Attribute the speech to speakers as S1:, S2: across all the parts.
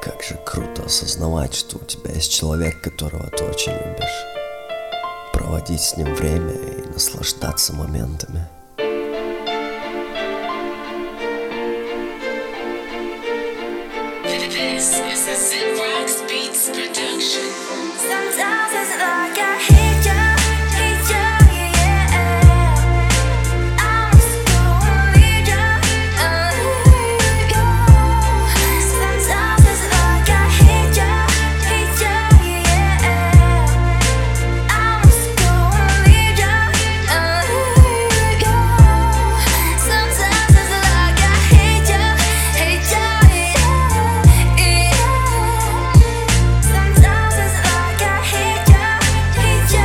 S1: Как же круто осознавать, что у тебя есть человек, которого ты очень любишь. Проводить с ним время и наслаждаться моментами.
S2: This is a Zenrox Beats production.
S3: Sometimes it's like I hate you, yeah. I'm just gonna leave you. Sometimes it's like I hate you, yeah. I'm just gonna leave you. Sometimes it's like I hate you, yeah. Sometimes it's like I hate you,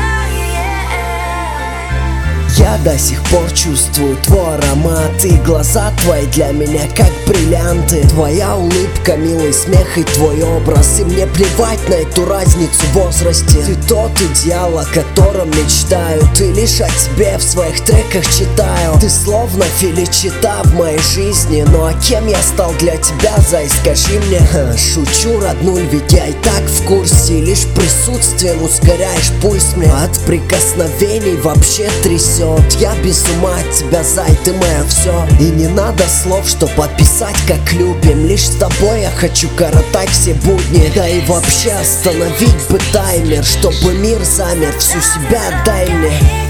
S3: yeah.
S1: Я до сих пор чувствую твой аромат, и глаза твои для меня как бриллианты. Твоя улыбка, милый смех и твой образ, и мне плевать на эту разницу в возрасте. Ты тот идеал, о котором мечтаю, ты лишь о тебе в своих треках читаю. Ты словно феличита в моей жизни, ну а кем я стал для тебя, зай, скажи мне? Шучу, роднуль, ведь я и так в курсе, лишь присутствием ускоряешь пульс мне. От прикосновений вообще трясет. Я без ума от тебя, зай, ты мое все. И не надо слов, чтоб описать, как любим. Лишь с тобой я хочу коротать все будни. Да и вообще остановить бы таймер, чтобы мир замер. Всю себя отдай мне.